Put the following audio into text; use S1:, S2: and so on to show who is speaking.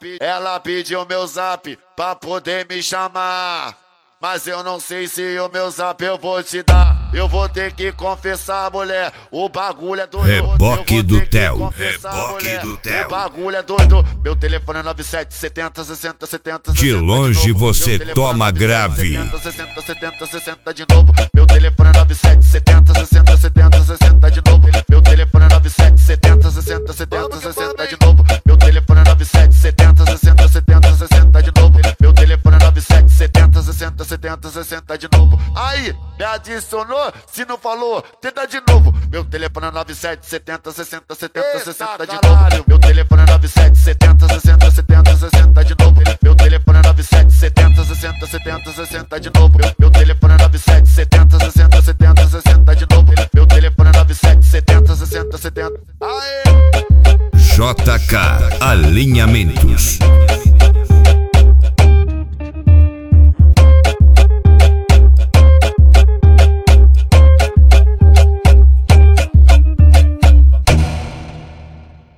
S1: Ela pediu meu zap pra poder me chamar, mas eu não sei se o meu zap eu vou te dar. Eu vou ter que confessar, mulher, o bagulho é doido.
S2: Reboque do Theo,
S1: reboque do Theo. O bagulho é doido. Meu telefone é 97 70 60 70 60.
S2: De longe você toma grave.
S1: 60 60 60 de novo. Meu telefone é 97 70 60 70 60 de novo. Meu telefone é 97 70 60 70 60 de novo. Meu telefone é 97 70 60 70 60 de novo. Meu telefone é 97 70 60 70 60 de novo. Aí, me adicionou? Se não falou, tenta de novo. Meu telefone é 97 70 60 70 60 de novo. Meu telefone é 97 70 60 70 60 de novo. Meu telefone é 97 70 60 70 60 de novo. Meu telefone é 97 70 60 70 60 de novo. Meu telefone é 97 70 60 70. Aê!
S2: JK Alinhamentos.